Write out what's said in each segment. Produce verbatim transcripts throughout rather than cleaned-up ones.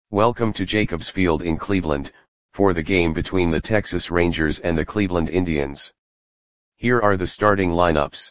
Welcome to Jacobs Field in Cleveland, for the game between the Texas Rangers and the Cleveland Indians. Here are the starting lineups.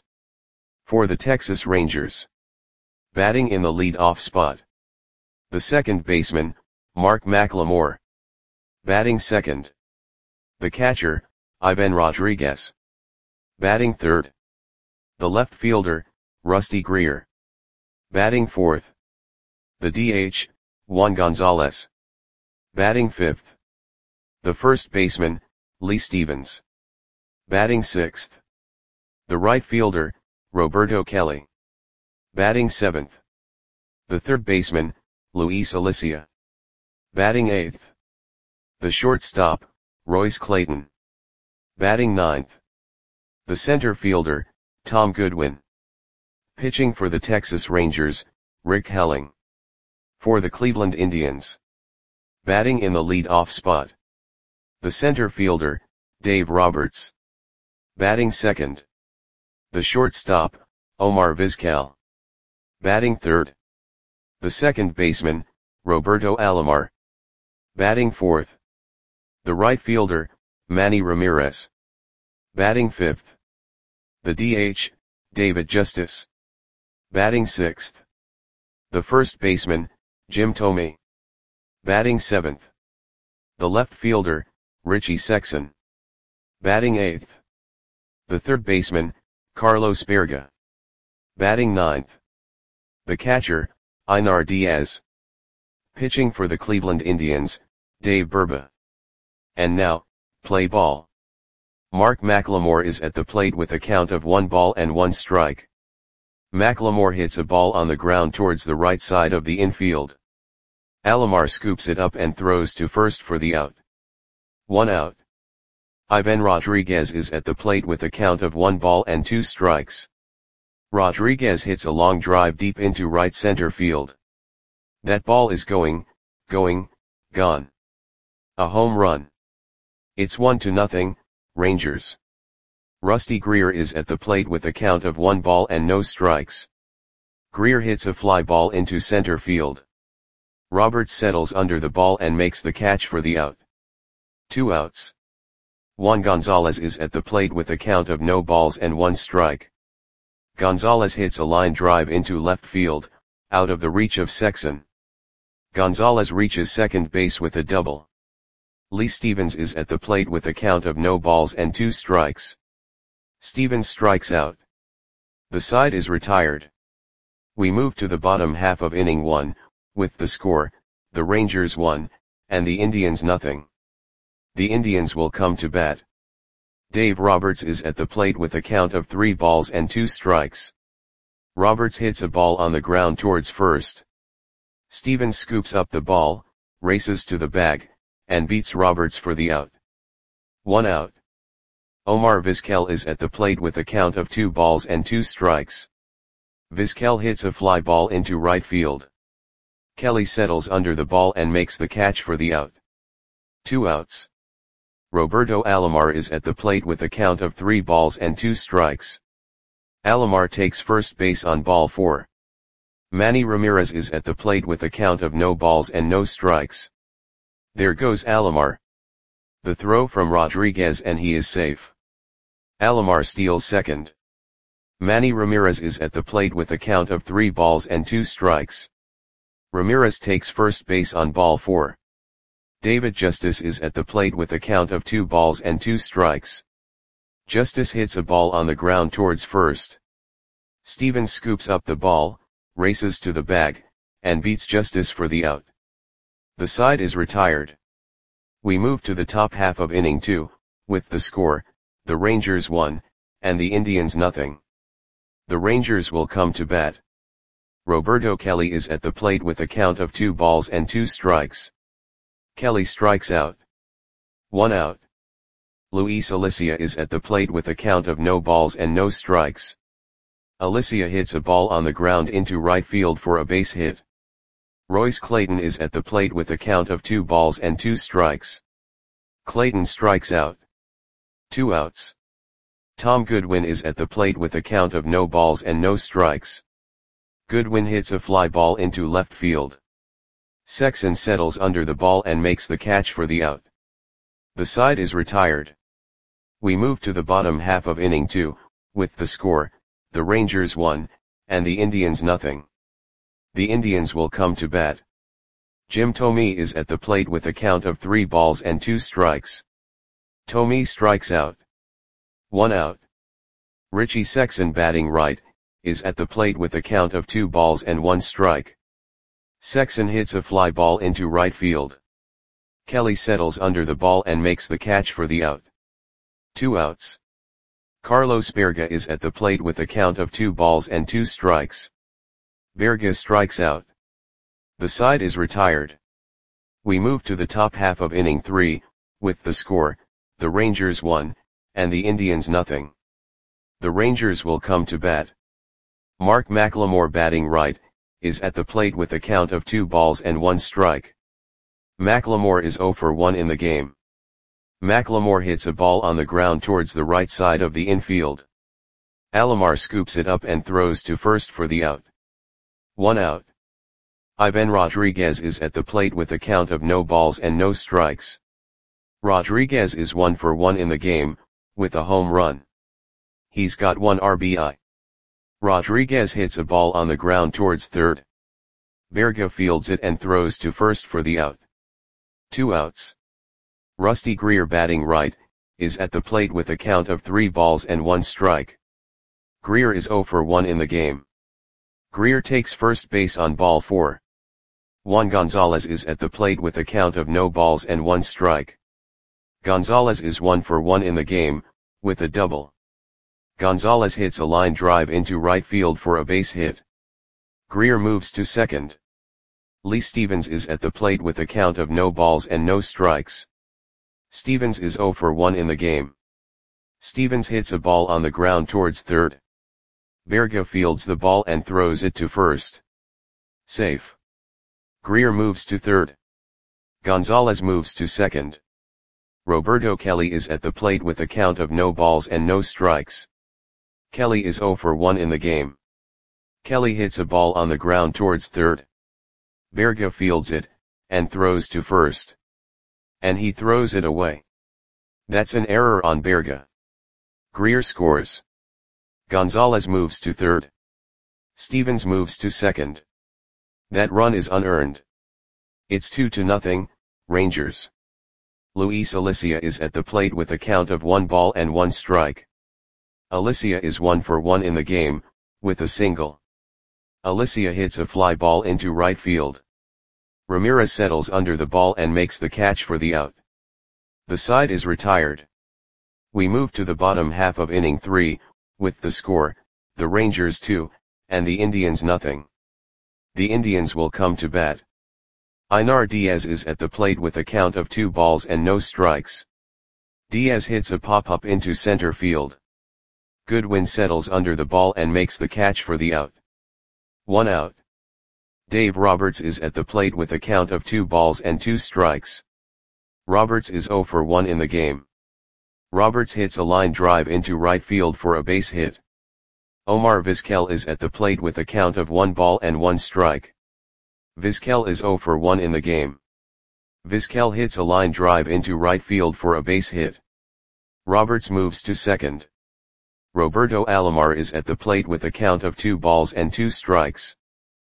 For the Texas Rangers. Batting in the lead-off spot. The second baseman, Mark McLemore. Batting second. The catcher, Ivan Rodriguez. Batting third. The left fielder, Rusty Greer. Batting fourth. The D H, Juan Gonzalez. Batting fifth. The first baseman, Lee Stevens. Batting sixth. The right fielder, Roberto Kelly. Batting seventh. The third baseman, Luis Alicia. Batting eighth. The shortstop, Royce Clayton. Batting ninth. The center fielder, Tom Goodwin. Pitching for the Texas Rangers, Rick Helling. For the Cleveland Indians. Batting in the lead-off spot. The center fielder, Dave Roberts. Batting second. The shortstop, Omar Vizquel. Batting third. The second baseman, Roberto Alomar. Batting fourth. The right fielder, Manny Ramirez. Batting fifth. The D H, David Justice. Batting sixth. The first baseman, Jim Thome. Batting seventh. The left fielder, Richie Sexson. Batting eighth. The third baseman, Carlos Berga. Batting ninth. The catcher, Einar Diaz. Pitching for the Cleveland Indians, Dave Burba. And now, play ball. Mark McLemore is at the plate with a count of one ball and one strike. McLemore hits a ball on the ground towards the right side of the infield. Alomar scoops it up and throws to first for the out. One out. Ivan Rodriguez is at the plate with a count of one ball and two strikes. Rodriguez hits a long drive deep into right center field. That ball is going, going, gone. A home run. It's one to nothing, Rangers. Rusty Greer is at the plate with a count of one ball and no strikes. Greer hits a fly ball into center field. Roberts settles under the ball and makes the catch for the out. Two outs. Juan Gonzalez is at the plate with a count of no balls and one strike. Gonzalez hits a line drive into left field, out of the reach of Sexson. Gonzalez reaches second base with a double. Lee Stevens is at the plate with a count of no balls and two strikes. Stevens strikes out. The side is retired. We move to the bottom half of inning one, with the score, the Rangers one, and the Indians nothing. The Indians will come to bat. Dave Roberts is at the plate with a count of three balls and two strikes. Roberts hits a ball on the ground towards first. Stevens scoops up the ball, races to the bag, and beats Roberts for the out. One out. Omar Vizquel is at the plate with a count of two balls and two strikes. Vizquel hits a fly ball into right field. Kelly settles under the ball and makes the catch for the out. Two outs. Roberto Alomar is at the plate with a count of three balls and two strikes. Alomar takes first base on ball four. Manny Ramirez is at the plate with a count of no balls and no strikes. There goes Alomar. The throw from Rodriguez and he is safe. Alomar steals second. Manny Ramirez is at the plate with a count of three balls and two strikes. Ramirez takes first base on ball four. David Justice is at the plate with a count of two balls and two strikes. Justice hits a ball on the ground towards first. Stevens scoops up the ball, races to the bag, and beats Justice for the out. The side is retired. We move to the top half of inning two, with the score, the Rangers one, and the Indians nothing. The Rangers will come to bat. Roberto Kelly is at the plate with a count of two balls and two strikes. Kelly strikes out. One out. Luis Alicia is at the plate with a count of no balls and no strikes. Alicia hits a ball on the ground into right field for a base hit. Royce Clayton is at the plate with a count of two balls and two strikes. Clayton strikes out. Two outs. Tom Goodwin is at the plate with a count of no balls and no strikes. Goodwin hits a fly ball into left field. Sexton settles under the ball and makes the catch for the out. The side is retired. We move to the bottom half of inning two, with the score, the Rangers one, and the Indians nothing. The Indians will come to bat. Jim Thome is at the plate with a count of three balls and two strikes. Thome strikes out. One out. Richie Sexson, batting right, is at the plate with a count of two balls and one strike. Sexson hits a fly ball into right field. Kelly settles under the ball and makes the catch for the out. Two outs. Carlos Berga is at the plate with a count of two balls and two strikes. Berga strikes out. The side is retired. We move to the top half of inning three, with the score, the Rangers one, and the Indians nothing. The Rangers will come to bat. Mark McLemore, batting right, is at the plate with a count of two balls and one strike. McLemore is oh for one in the game. McLemore hits a ball on the ground towards the right side of the infield. Alomar scoops it up and throws to first for the out. One out. Ivan Rodriguez is at the plate with a count of no balls and no strikes. Rodriguez is one for one in the game, with a home run. He's got one R B I. Rodriguez hits a ball on the ground towards third. Berga fields it and throws to first for the out. Two outs. Rusty Greer, batting right, is at the plate with a count of three balls and one strike. Greer is oh for one in the game. Greer takes first base on ball four. Juan Gonzalez is at the plate with a count of no balls and one strike. Gonzalez is one for one in the game, with a double. Gonzalez hits a line drive into right field for a base hit. Greer moves to second. Lee Stevens is at the plate with a count of no balls and no strikes. Stevens is oh for one in the game. Stevens hits a ball on the ground towards third. Berga fields the ball and throws it to first. Safe. Greer moves to third. Gonzalez moves to second. Roberto Kelly is at the plate with a count of no balls and no strikes. Kelly is oh for one in the game. Kelly hits a ball on the ground towards third. Berga fields it, and throws to first. And he throws it away. That's an error on Berga. Greer scores. Gonzalez moves to third. Stevens moves to second. That run is unearned. It's two to nothing, Rangers. Luis Alicia is at the plate with a count of one ball and one strike. Alicia is one for one in the game, with a single. Alicia hits a fly ball into right field. Ramirez settles under the ball and makes the catch for the out. The side is retired. We move to the bottom half of inning three, with the score, the Rangers two, and the Indians nothing. The Indians will come to bat. Einar Diaz is at the plate with a count of two balls and no strikes. Diaz hits a pop-up into center field. Goodwin settles under the ball and makes the catch for the out. One out. Dave Roberts is at the plate with a count of two balls and two strikes. Roberts is oh for one in the game. Roberts hits a line drive into right field for a base hit. Omar Vizquel is at the plate with a count of one ball and one strike. Vizquel is oh for one in the game. Vizquel hits a line drive into right field for a base hit. Roberts moves to second. Roberto Alomar is at the plate with a count of two balls and two strikes.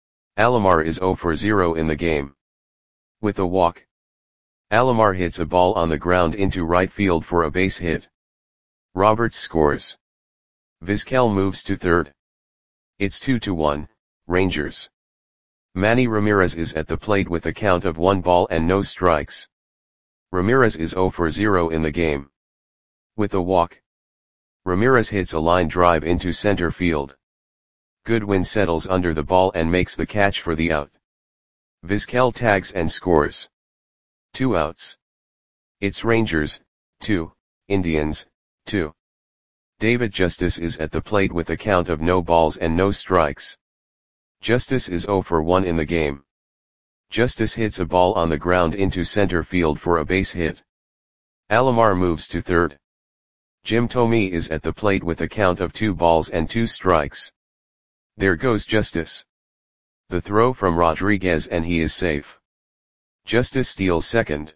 Alomar is oh for zero in the game. With a walk. Alomar hits a ball on the ground into right field for a base hit. Roberts scores. Vizquel moves to third. It's two to one, Rangers. Manny Ramirez is at the plate with a count of one ball and no strikes. Ramirez is oh for zero in the game. With a walk. Ramirez hits a line drive into center field. Goodwin settles under the ball and makes the catch for the out. Vizquel tags and scores. Two outs. It's Rangers, two, Indians, two. David Justice is at the plate with a count of no balls and no strikes. Justice is oh for one in the game. Justice hits a ball on the ground into center field for a base hit. Alomar moves to third. Jim Thome is at the plate with a count of two balls and two strikes. There goes Justice. The throw from Rodriguez and he is safe. Justice steals second.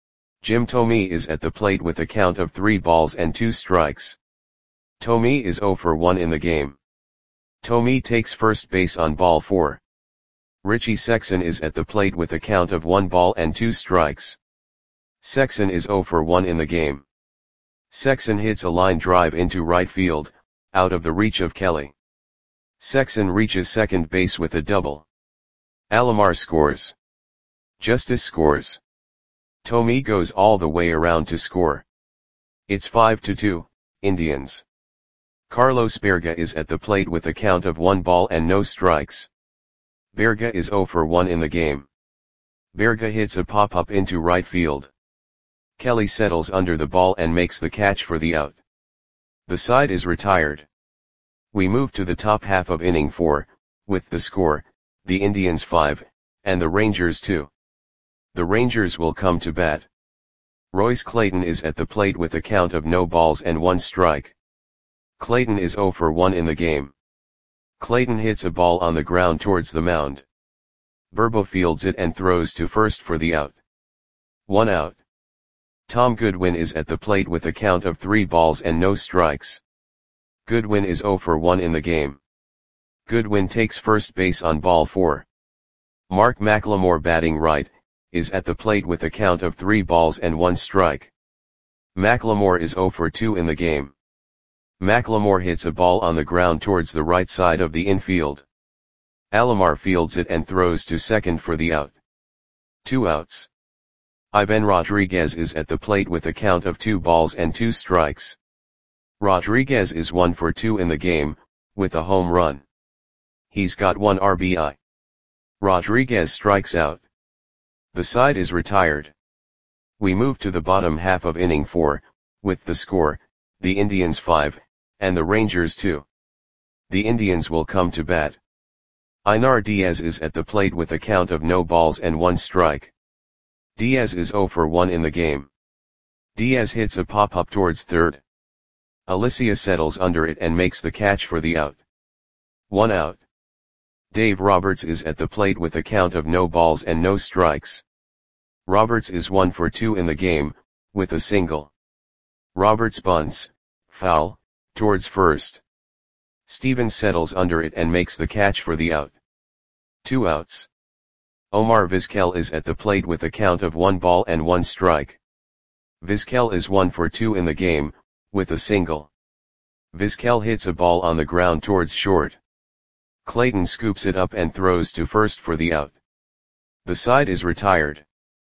Jim Thome is at the plate with a count of three balls and two strikes. Thome is zero for one in the game. Thome takes first base on ball four. Richie Sexson is at the plate with a count of one ball and two strikes. Sexson is zero for one in the game. Sexson hits a line drive into right field, out of the reach of Kelly. Sexson reaches second base with a double. Alomar scores. Justice scores. Thome goes all the way around to score. It's five to two, Indians. Carlos Berga is at the plate with a count of one ball and no strikes. Berga is zero for one in the game. Berga hits a pop-up into right field. Kelly settles under the ball and makes the catch for the out. The side is retired. We move to the top half of inning four, with the score, the Indians five, and the Rangers two. The Rangers will come to bat. Royce Clayton is at the plate with a count of no balls and one strike. Clayton is zero for one in the game. Clayton hits a ball on the ground towards the mound. Burba fields it and throws to first for the out. One out. Tom Goodwin is at the plate with a count of three balls and no strikes. Goodwin is zero for one in the game. Goodwin takes first base on ball four. Mark McLemore, batting right, is at the plate with a count of three balls and one strike. McLemore is zero for two in the game. McLemore hits a ball on the ground towards the right side of the infield. Alomar fields it and throws to second for the out. Two outs. Ivan Rodriguez is at the plate with a count of two balls and two strikes. Rodriguez is one for two in the game, with a home run. He's got one R B I. Rodriguez strikes out. The side is retired. We move to the bottom half of inning four, with the score, the Indians five, and the Rangers two. The Indians will come to bat. Einar Diaz is at the plate with a count of no balls and one strike. Diaz is zero for one in the game. Diaz hits a pop-up towards third. Alicia settles under it and makes the catch for the out. One out. Dave Roberts is at the plate with a count of no balls and no strikes. Roberts is one for two in the game, with a single. Roberts bunts, foul, towards first. Stevens settles under it and makes the catch for the out. Two outs. Omar Vizquel is at the plate with a count of one ball and one strike. Vizquel is one for two in the game, with a single. Vizquel hits a ball on the ground towards short. Clayton scoops it up and throws to first for the out. The side is retired.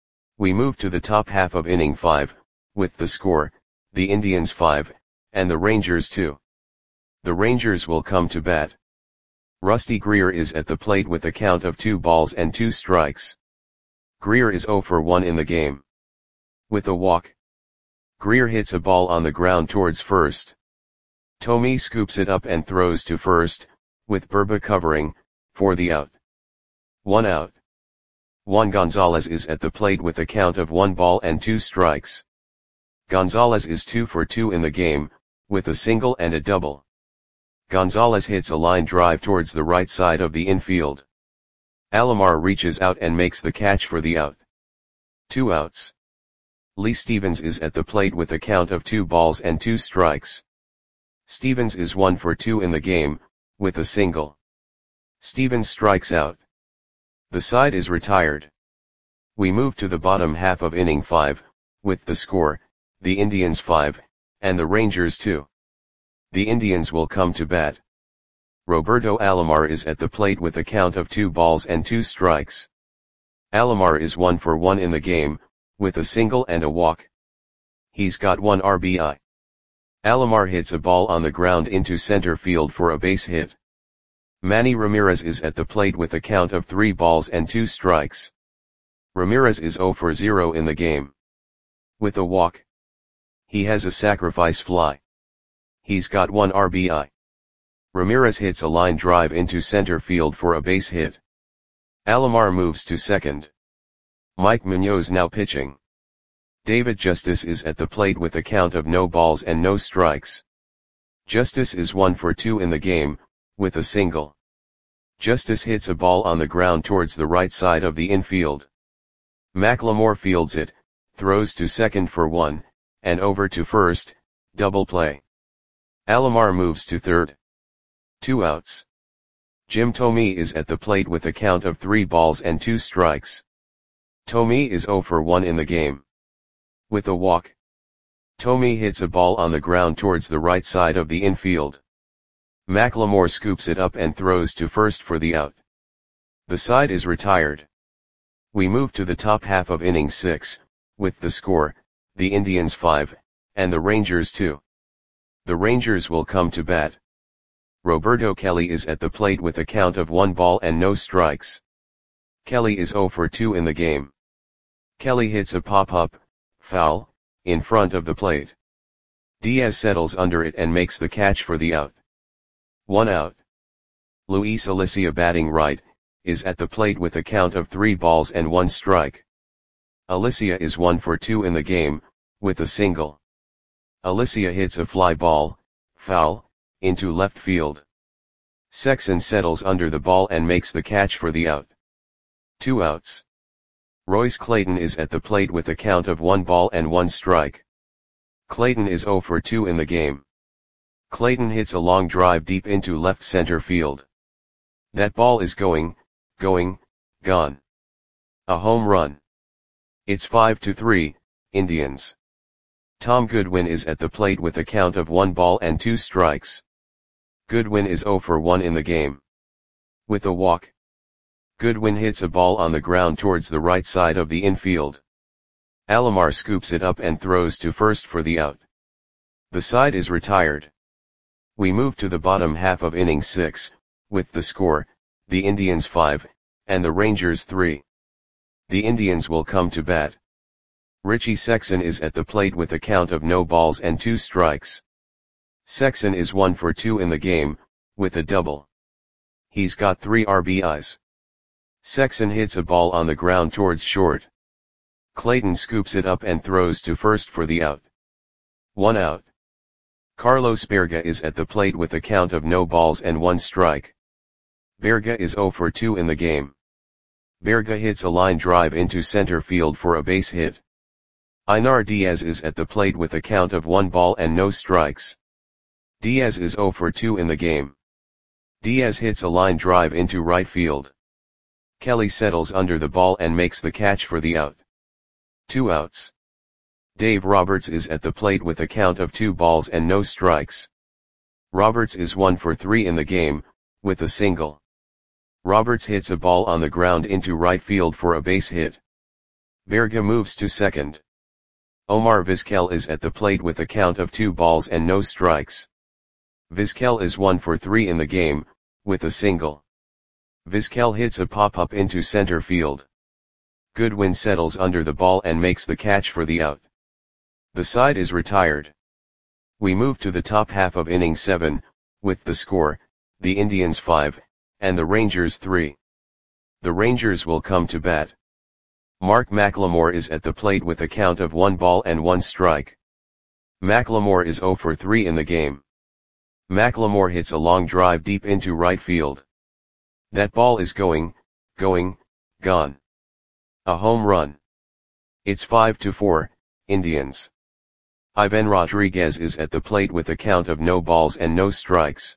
We move to the top half of inning five, with the score, the Indians five, and the Rangers two. The Rangers will come to bat. Rusty Greer is at the plate with a count of two balls and two strikes. Greer is zero for one in the game. With a walk. Greer hits a ball on the ground towards first. Thome scoops it up and throws to first, with Burba covering, for the out. One out. Juan Gonzalez is at the plate with a count of one ball and two strikes. Gonzalez is two for two in the game, with a single and a double. Gonzalez hits a line drive towards the right side of the infield. Alomar reaches out and makes the catch for the out. Two outs. Lee Stevens is at the plate with a count of two balls and two strikes. Stevens is one for two in the game, with a single. Stevens strikes out. The side is retired. We move to the bottom half of inning five, with the score, the Indians five, and the Rangers two. The Indians will come to bat. Roberto Alomar is at the plate with a count of two balls and two strikes. Alomar is one for one in the game, with a single and a walk. He's got one R B I. Alomar hits a ball on the ground into center field for a base hit. Manny Ramirez is at the plate with a count of three balls and two strikes. Ramirez is zero for zero in the game. With a walk. He has a sacrifice fly. He's got one R B I. Ramirez hits a line drive into center field for a base hit. Alomar moves to second. Mike Munoz now pitching. David Justice is at the plate with a count of no balls and no strikes. Justice is one for two in the game, with a single. Justice hits a ball on the ground towards the right side of the infield. McLemore fields it, throws to second for one, and over to first, double play. Alomar moves to third. Two outs. Jim Thome is at the plate with a count of three balls and two strikes. Thome is zero for one in the game. With a walk, Thome hits a ball on the ground towards the right side of the infield. McLemore scoops it up and throws to first for the out. The side is retired. We move to the top half of inning six, with the score, the Indians five, and the Rangers two. The Rangers will come to bat. Roberto Kelly is at the plate with a count of one ball and no strikes. Kelly is zero for two in the game. Kelly hits a pop-up, foul, in front of the plate. Diaz settles under it and makes the catch for the out. One out. Luis Alicia, batting right, is at the plate with a count of three balls and one strike. Alicia is one for two in the game, with a single. Alicia hits a fly ball, foul, into left field. Sexson settles under the ball and makes the catch for the out. Two outs. Royce Clayton is at the plate with a count of one ball and one strike. Clayton is zero for two in the game. Clayton hits a long drive deep into left center field. That ball is going, going, gone. A home run. It's five to three, Indians. Tom Goodwin is at the plate with a count of one ball and two strikes. Goodwin is zero for one in the game. With a walk, Goodwin hits a ball on the ground towards the right side of the infield. Alomar scoops it up and throws to first for the out. The side is retired. We move to the bottom half of inning six, with the score, the Indians five, and the Rangers three. The Indians will come to bat. Richie Sexson is at the plate with a count of no balls and two strikes. Sexson is one for two in the game, with a double. He's got three R B Is. Sexson hits a ball on the ground towards short. Clayton scoops it up and throws to first for the out. One out. Carlos Berga is at the plate with a count of no balls and one strike. Berga is zero for two in the game. Berga hits a line drive into center field for a base hit. Einar Diaz is at the plate with a count of one ball and no strikes. Diaz is zero for two in the game. Diaz hits a line drive into right field. Kelly settles under the ball and makes the catch for the out. Two outs. Dave Roberts is at the plate with a count of two balls and no strikes. Roberts is one for three in the game, with a single. Roberts hits a ball on the ground into right field for a base hit. Berga moves to second. Omar Vizquel is at the plate with a count of two balls and no strikes. Vizquel is one for three in the game, with a single. Vizquel hits a pop-up into center field. Goodwin settles under the ball and makes the catch for the out. The side is retired. We move to the top half of inning seven, with the score, the Indians five, and the Rangers three. The Rangers will come to bat. Mark McLemore is at the plate with a count of one ball and one strike. McLemore is zero for three in the game. McLemore hits a long drive deep into right field. That ball is going, going, gone. A home run. It's five to four, Indians. Ivan Rodriguez is at the plate with a count of no balls and no strikes.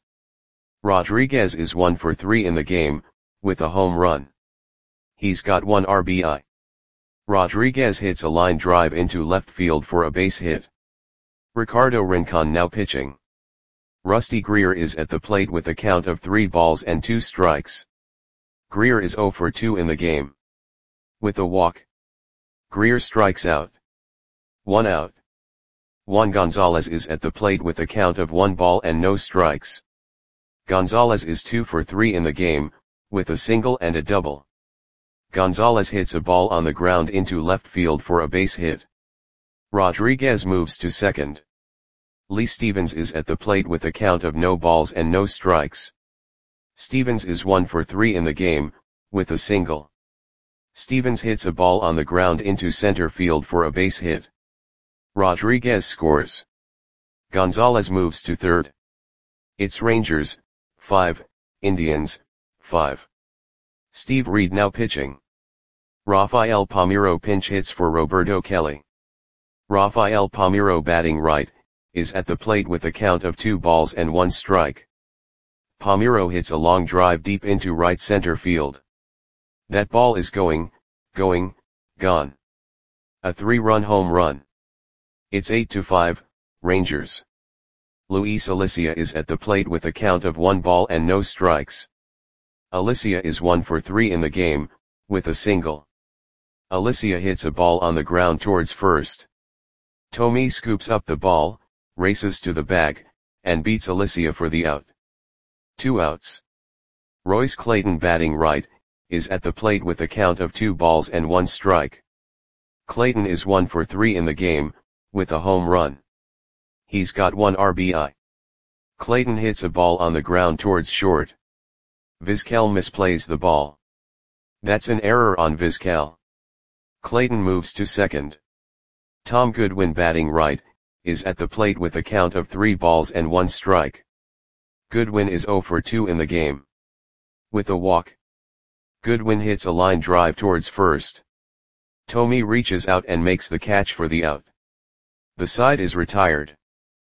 Rodriguez is one for three in the game, with a home run. He's got one R B I. Rodriguez hits a line drive into left field for a base hit. Ricardo Rincon now pitching. Rusty Greer is at the plate with a count of three balls and two strikes. Greer is zero for two in the game. With a walk, Greer strikes out. One out. Juan Gonzalez is at the plate with a count of one ball and no strikes. Gonzalez is two for three in the game, with a single and a double. Gonzalez hits a ball on the ground into left field for a base hit. Rodriguez moves to second. Lee Stevens is at the plate with a count of no balls and no strikes. Stevens is one for three in the game, with a single. Stevens hits a ball on the ground into center field for a base hit. Rodriguez scores. Gonzalez moves to third. It's Rangers, five, Indians, five. Steve Reed now pitching. Rafael Palmeiro pinch hits for Roberto Kelly. Rafael Palmeiro batting right, is at the plate with a count of two balls and one strike. Palmeiro hits a long drive deep into right center field. That ball is going, going, gone. A three-run home run. It's eight to five, Rangers. Luis Alicia is at the plate with a count of one ball and no strikes. Alicia is one for three in the game, with a single. Alicia hits a ball on the ground towards first. Thome scoops up the ball, races to the bag, and beats Alicia for the out. Two outs. Royce Clayton batting right, is at the plate with a count of two balls and one strike. Clayton is one for three in the game, with a home run. He's got one R B I. Clayton hits a ball on the ground towards short. Vizquel misplays the ball. That's an error on Vizquel. Clayton moves to second. Tom Goodwin batting right, is at the plate with a count of three balls and one strike. Goodwin is zero for two in the game. With a walk. Goodwin hits a line drive towards first. Thome reaches out and makes the catch for the out. The side is retired.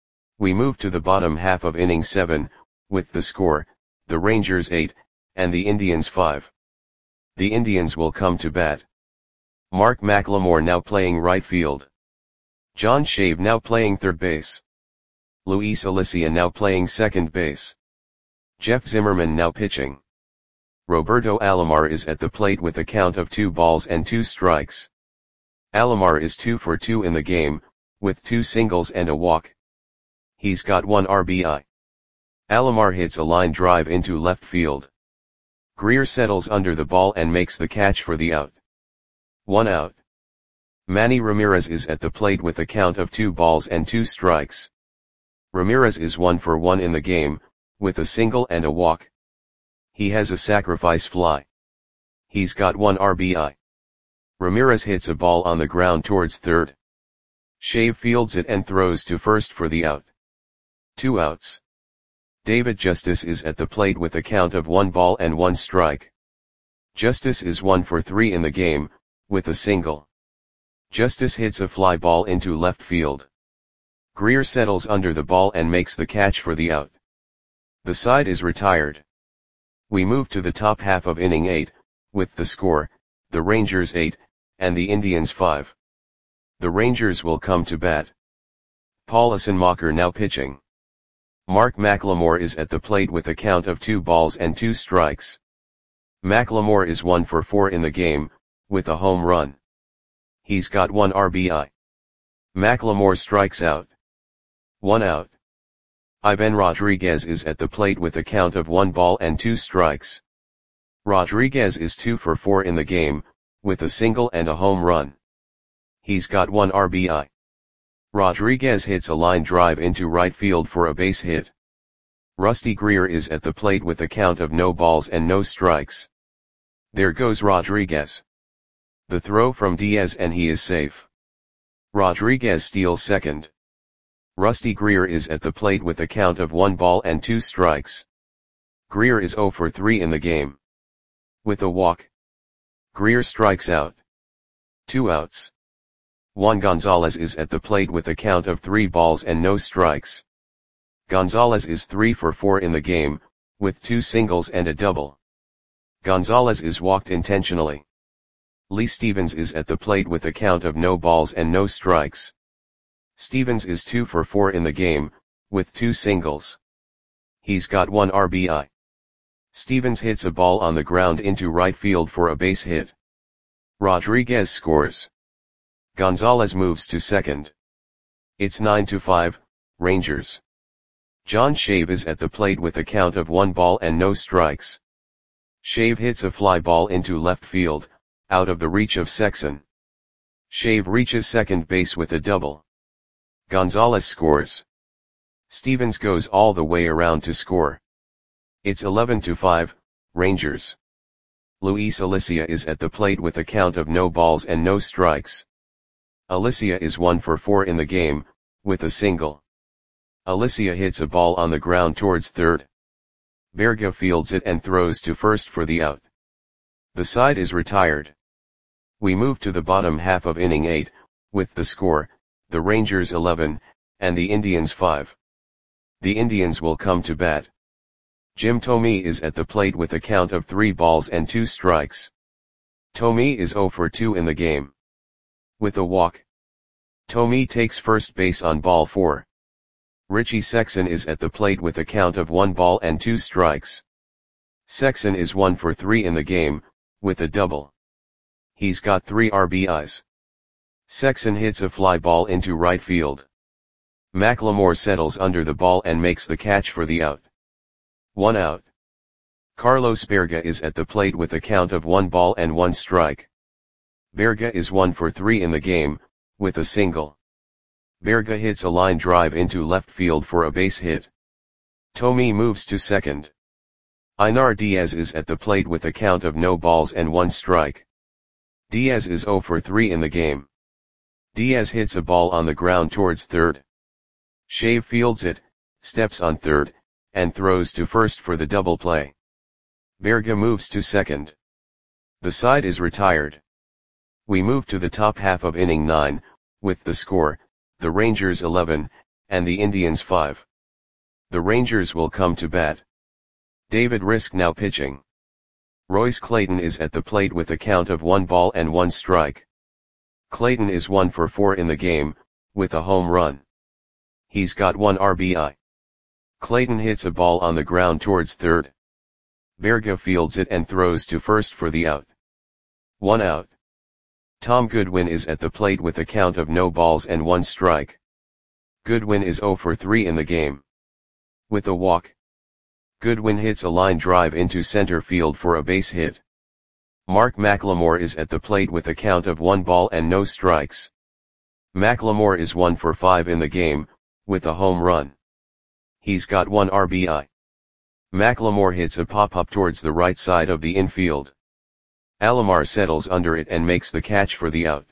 We move to the bottom half of inning seven, with the score, the Rangers eight, and the Indians five. The Indians will come to bat. Mark McLemore now playing right field. John Shave now playing third base. Luis Alicia now playing second base. Jeff Zimmerman now pitching. Roberto Alomar is at the plate with a count of two balls and two strikes. Alomar is two for two in the game, with two singles and a walk. He's got one R B I. Alomar hits a line drive into left field. Greer settles under the ball and makes the catch for the out. One out. Manny Ramirez is at the plate with a count of two balls and two strikes. Ramirez is one for one in the game, with a single and a walk. He has a sacrifice fly. He's got one R B I. Ramirez hits a ball on the ground towards third. Shave fields it and throws to first for the out. Two outs. David Justice is at the plate with a count of one ball and one strike. Justice is one for three in the game, with a single. Justice hits a fly ball into left field. Greer settles under the ball and makes the catch for the out. The side is retired. We move to the top half of inning eight, with the score, the Rangers eight, and the Indians five. The Rangers will come to bat. Paul Assenmacher now pitching. Mark McLemore is at the plate with a count of two balls and two strikes. McLemore is one for four in the game, with a home run. He's got one R B I. McLemore strikes out. One out. Ivan Rodriguez is at the plate with a count of one ball and two strikes. Rodriguez is two for four in the game, with a single and a home run. He's got one R B I. Rodriguez hits a line drive into right field for a base hit. Rusty Greer is at the plate with a count of no balls and no strikes. There goes Rodriguez. The throw from Diaz and he is safe. Rodriguez steals second. Rusty Greer is at the plate with a count of one ball and two strikes. Greer is zero for three in the game. With a walk. Greer strikes out. Two outs. Juan Gonzalez is at the plate with a count of three balls and no strikes. Gonzalez is three for four in the game, with two singles and a double. Gonzalez is walked intentionally. Lee Stevens is at the plate with a count of no balls and no strikes. Stevens is two for four in the game, with two singles. He's got one R B I. Stevens hits a ball on the ground into right field for a base hit. Rodriguez scores. Gonzalez moves to second. It's nine to five, Rangers. John Shave is at the plate with a count of one ball and no strikes. Shave hits a fly ball into left field, out of the reach of Sexson. Shave reaches second base with a double. Gonzalez scores. Stevens goes all the way around to score. It's eleven to five, Rangers. Luis Alicia is at the plate with a count of no balls and no strikes. Alicia is one for four in the game, with a single. Alicia hits a ball on the ground towards third. Berga fields it and throws to first for the out. The side is retired. We move to the bottom half of inning eight, with the score, the Rangers eleven, and the Indians five. The Indians will come to bat. Jim Thome is at the plate with a count of three balls and two strikes. Thome is oh for two in the game. With a walk. Thome takes first base on ball four. Richie Sexson is at the plate with a count of one ball and two strikes. Sexson is one for three in the game, with a double. He's got three R B Is. Sexson hits a fly ball into right field. McLemore settles under the ball and makes the catch for the out. One out. Carlos Berga is at the plate with a count of one ball and one strike. Berga is one for three in the game, with a single. Berga hits a line drive into left field for a base hit. Thome moves to second. Einar Diaz is at the plate with a count of no balls and one strike. Diaz is oh for three in the game. Diaz hits a ball on the ground towards third. Shave fields it, steps on third, and throws to first for the double play. Berga moves to second. The side is retired. We move to the top half of inning nine, with the score, the Rangers eleven, and the Indians five. The Rangers will come to bat. David Risk now pitching. Royce Clayton is at the plate with a count of one ball and one strike. Clayton is one for four in the game, with a home run. He's got one R B I. Clayton hits a ball on the ground towards third. Berga fields it and throws to first for the out. One out. Tom Goodwin is at the plate with a count of no balls and one strike. Goodwin is oh for three in the game. With a walk. Goodwin hits a line drive into center field for a base hit. Mark McLemore is at the plate with a count of one ball and no strikes. McLemore is one for five in the game, with a home run. He's got one R B I. McLemore hits a pop-up towards the right side of the infield. Alomar settles under it and makes the catch for the out.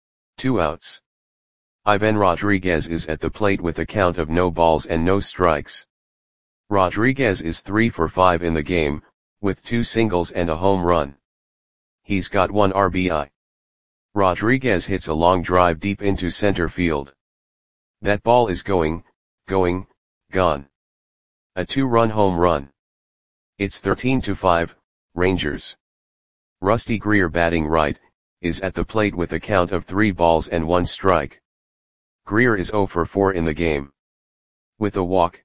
Two outs. Ivan Rodriguez is at the plate with a count of no balls and no strikes. Rodriguez is three for five in the game, with two singles and a home run. He's got one R B I. Rodriguez hits a long drive deep into center field. That ball is going, going, gone. A two-run home run. It's thirteen to five, Rangers. Rusty Greer, batting right, is at the plate with a count of three balls and one strike. Greer is oh for four in the game. With a walk.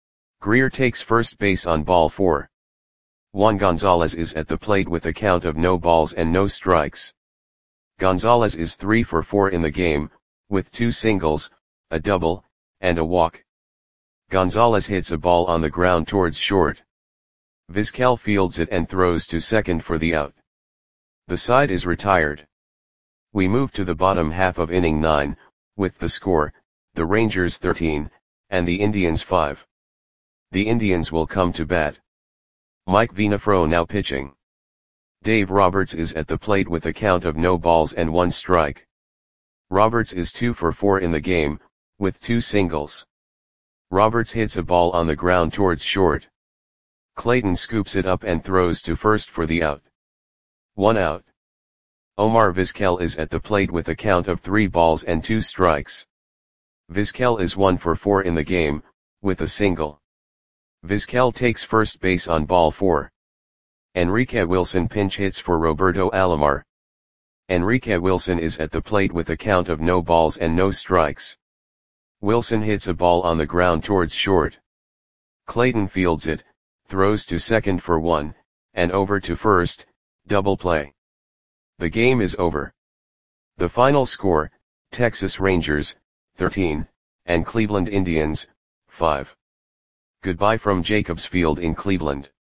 Greer takes first base on ball four. Juan Gonzalez is at the plate with a count of no balls and no strikes. Gonzalez is three for four in the game, with two singles, a double, and a walk. Gonzalez hits a ball on the ground towards short. Vizquel fields it and throws to second for the out. The side is retired. We move to the bottom half of inning nine, with the score, the Rangers thirteen, and the Indians five. The Indians will come to bat. Mike Venafro now pitching. Dave Roberts is at the plate with a count of no balls and one strike. Roberts is two for four in the game, with two singles. Roberts hits a ball on the ground towards short. Clayton scoops it up and throws to first for the out. One out. Omar Vizquel is at the plate with a count of three balls and two strikes. Vizquel is one for four in the game, with a single. Vizquel takes first base on ball four. Enrique Wilson pinch hits for Roberto Alomar. Enrique Wilson is at the plate with a count of no balls and no strikes. Wilson hits a ball on the ground towards short. Clayton fields it, throws to second for one, and over to first, double play. The game is over. The final score, Texas Rangers, thirteen, and Cleveland Indians, five. Goodbye from Jacobs Field in Cleveland.